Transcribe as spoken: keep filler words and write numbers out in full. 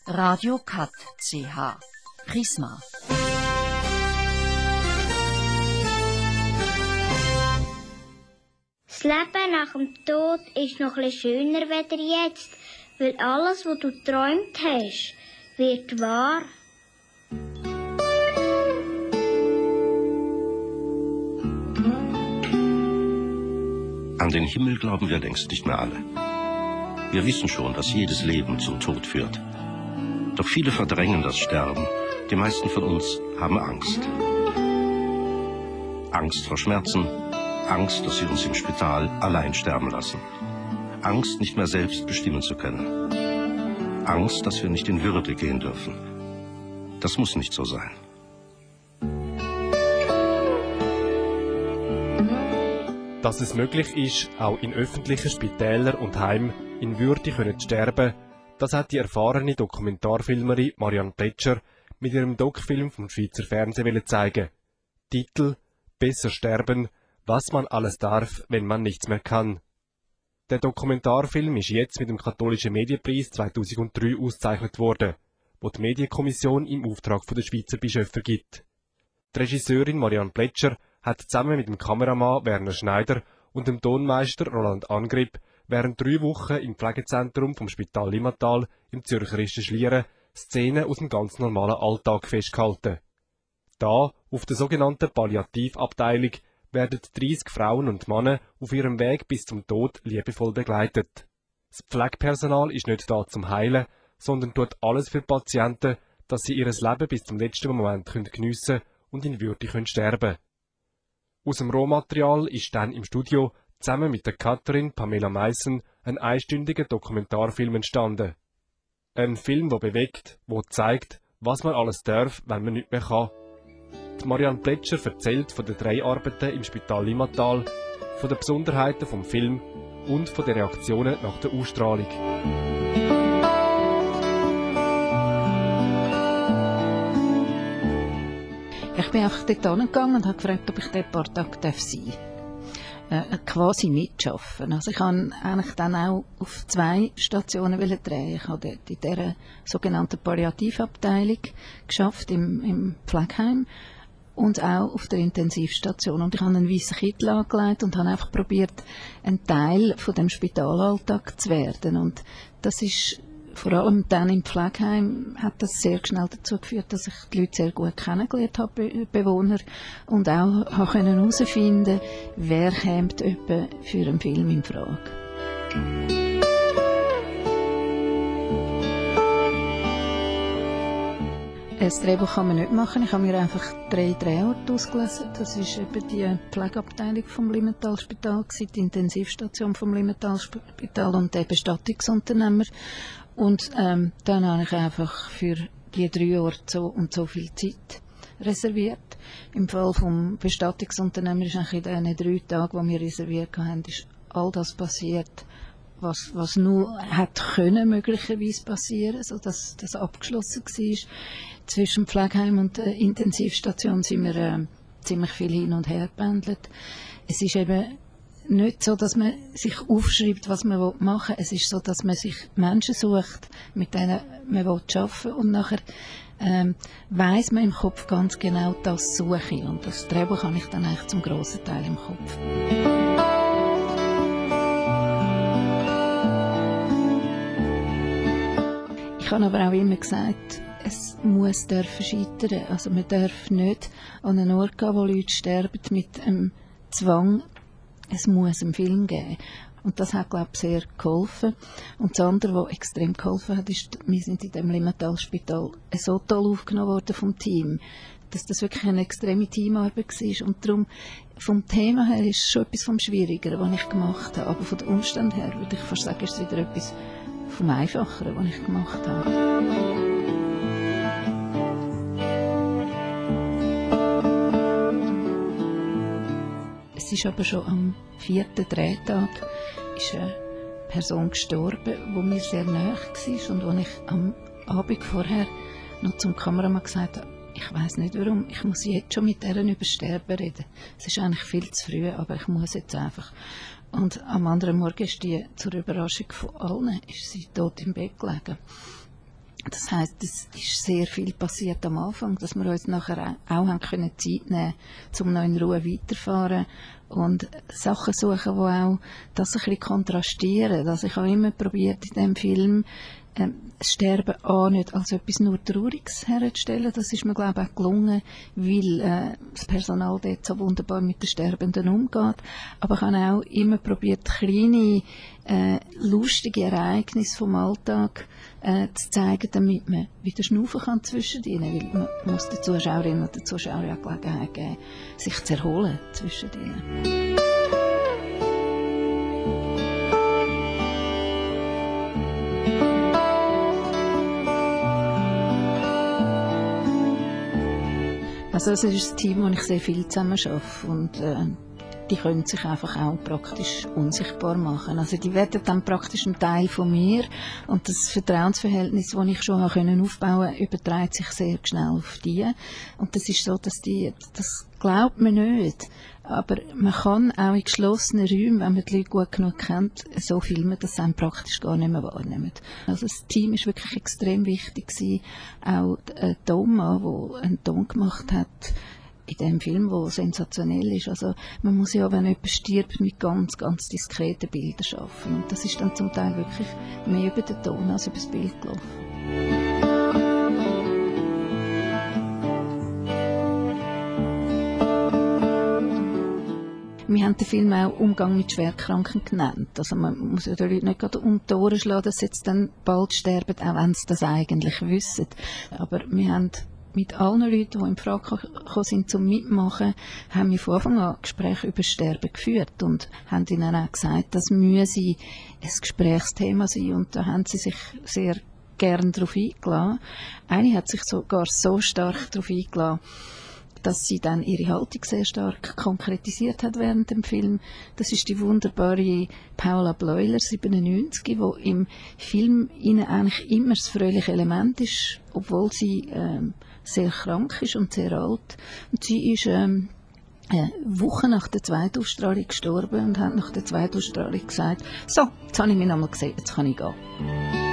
Radio Kat C H Prisma. Das Leben nach dem Tod ist noch etwas schöner als jetzt, weil alles, was du geträumt hast, wird wahr. An den Himmel glauben wir längst nicht mehr alle. Wir wissen schon, dass jedes Leben zum Tod führt. Doch viele verdrängen das Sterben. Die meisten von uns haben Angst. Angst vor Schmerzen, Angst, dass sie uns im Spital allein sterben lassen. Angst, nicht mehr selbst bestimmen zu können. Angst, dass wir nicht in Würde gehen dürfen. Das muss nicht so sein. Dass es möglich ist, auch in öffentlichen Spitälern und Heimen in Würde können zu sterben, das hat die erfahrene Dokumentarfilmerin Marianne Plätscher mit ihrem Doc-Film vom Schweizer Fernsehen zeigen. Titel Besser sterben, was man alles darf, wenn man nichts mehr kann. Der Dokumentarfilm ist jetzt mit dem Katholischen Medienpreis zweitausenddrei ausgezeichnet worden, wo die Medienkommission im Auftrag der Schweizer Bischöfe gibt. Die Regisseurin Marianne Plätscher hat zusammen mit dem Kameramann Werner Schneider und dem Tonmeister Roland Angrip während drei Wochen im Pflegezentrum vom Spital Limmatal im zürcherischen Schlieren Szenen aus dem ganz normalen Alltag festgehalten. Da, auf der sogenannten Palliativabteilung, werden dreißig Frauen und Männer auf ihrem Weg bis zum Tod liebevoll begleitet. Das Pflegepersonal ist nicht da zum Heilen, sondern tut alles für die Patienten, dass sie ihr Leben bis zum letzten Moment geniessen und in Würde können sterben. Aus dem Rohmaterial ist dann im Studio zusammen mit der Katrin Pamela Meissen ein einstündiger Dokumentarfilm entstanden. Ein Film, der bewegt, der zeigt, was man alles darf, wenn man nicht mehr kann. Die Marianne Plätscher erzählt von den drei Arbeiten im Spital Limmatal, von den Besonderheiten vom Film und von den Reaktionen nach der Ausstrahlung. Ich bin einfach dort hingegangen und habe gefragt, ob ich dort ein paar Tage sein darf. Äh, quasi mitarbeiten. Also ich wollte eigentlich dann auch auf zwei Stationen drehen. Ich habe dort in dieser sogenannten Palliativabteilung geschafft, im, im Pflegeheim, und auch auf der Intensivstation. Und ich habe einen weißen Kittel angelegt und habe einfach probiert, ein Teil von dem Spitalalltag zu werden. Und das ist vor allem dann im Pflegeheim hat das sehr schnell dazu geführt, dass ich die Leute sehr gut kennengelernt habe, die Bewohner, und auch herausfinden konnte, wer kommt etwa für einen Film in Frage. Ein Drehbuch kann man nicht machen. Ich habe mir einfach drei Drehorte ausgelesen. Das war eben die Pflegeabteilung vom Limmatal-Spital, die Intensivstation vom Limmatal-Spital und der Bestattungsunternehmer. Und ähm, dann habe ich einfach für die drei Orte so und so viel Zeit reserviert. Im Fall vom Bestattungsunternehmer ist eigentlich in diesen drei Tagen, die wir reserviert haben, ist all das passiert, was, was nur hätte können möglicherweise passieren, so dass das abgeschlossen war. Zwischen Pflegeheim und der Intensivstation sind wir äh, ziemlich viel hin und her gependelt. Es ist eben nicht so, dass man sich aufschreibt, was man machen will. Es ist so, dass man sich Menschen sucht, mit denen man arbeiten will. Und nachher ähm, weiss man im Kopf ganz genau, das suche ich. Und das Drehbuch habe ich dann eigentlich zum grossen Teil im Kopf. Ich habe aber auch immer gesagt, es muss dürfen scheitern. Also man darf nicht an einen Ort gehen, wo Leute sterben mit einem Zwang. Es muss einen Film geben. Und das hat, glaube ich, sehr geholfen. Und das andere, was extrem geholfen hat, ist, wir sind in dem Limmatal-Spital so toll aufgenommen worden vom Team, dass das wirklich eine extreme Teamarbeit war. Und darum, vom Thema her ist es schon etwas vom Schwierigeren, was ich gemacht habe. Aber von den Umständen her würde ich fast sagen, ist es wieder etwas vom Einfacheren, was ich gemacht habe. Es ist aber schon am vierten Drehtag ist eine Person gestorben, die mir sehr nahe war und wo ich am Abend vorher noch zum Kameramann gesagt habe, ich weiss nicht warum, ich muss jetzt schon mit deren über Sterben reden. Es ist eigentlich viel zu früh, aber ich muss jetzt einfach. Und am anderen Morgen ist die, zur Überraschung von allen, ist sie tot im Bett gelegen. Das heisst, es ist sehr viel passiert am Anfang, dass wir uns nachher auch haben können Zeit nehmen, um noch in Ruhe weiterzufahren und Sachen suchen, die auch das ein bisschen kontrastieren. Also ich habe immer probiert, in diesem Film ähm, das Sterben auch nicht als etwas nur Trauriges herzustellen. Das ist mir, glaube ich, auch gelungen, weil äh, das Personal dort so wunderbar mit den Sterbenden umgeht. Aber ich habe auch immer probiert, kleine, äh, lustige Ereignisse vom Alltag äh, zu zeigen, damit man wieder schnaufen kann zwischen ihnen. Weil man muss den Zuschauerinnen und den Zuschauern ja Gelegenheit geben, sich zu erholen zwischen ihnen. Also es ist ein Team, wo ich sehr viel zusammen arbeite und äh, die können sich einfach auch praktisch unsichtbar machen. Also die werden dann praktisch ein Teil von mir und das Vertrauensverhältnis, das ich schon aufbauen konnte, überträgt sich sehr schnell auf die. Und das ist so, dass die, das glaubt man nicht, aber man kann auch in geschlossenen Räumen, wenn man die Leute gut genug kennt, so filmen, dass sie einen praktisch gar nicht mehr wahrnehmen. Also das Team ist wirklich extrem wichtig gewesen. Auch äh, Thomas, der einen Ton gemacht hat, in dem Film, der sensationell ist. Also man muss ja, wenn jemand stirbt, mit ganz, ganz diskreten Bildern arbeiten. Und das ist dann zum Teil wirklich mehr über den Ton als über das Bild gelaufen. Wir haben den Film auch Umgang mit Schwerkranken genannt. Also man muss ja den Leuten nicht gerade um die Ohren schlagen, dass sie jetzt dann bald sterben, auch wenn sie das eigentlich wissen. Aber wir haben mit allen Leuten, die in Frage gekommen sind zum Mitmachen, haben wir von Anfang an Gespräche über Sterben geführt und haben ihnen auch gesagt, das müsse ein Gesprächsthema sein. Und da haben sie sich sehr gern darauf eingeladen. Eine hat sich sogar so stark darauf eingeladen, dass sie dann ihre Haltung sehr stark konkretisiert hat während dem Film. Das ist die wunderbare Paula Bleuler, siebenundneunzig, die im Film ihnen eigentlich immer das fröhliche Element ist, obwohl sie ähm, sehr krank ist und sehr alt. Und sie ist ähm, eine Woche nach der zweiten Ausstrahlung gestorben und hat nach der zweiten Ausstrahlung gesagt, so, jetzt habe ich mich nochmal gesehen, jetzt kann ich gehen.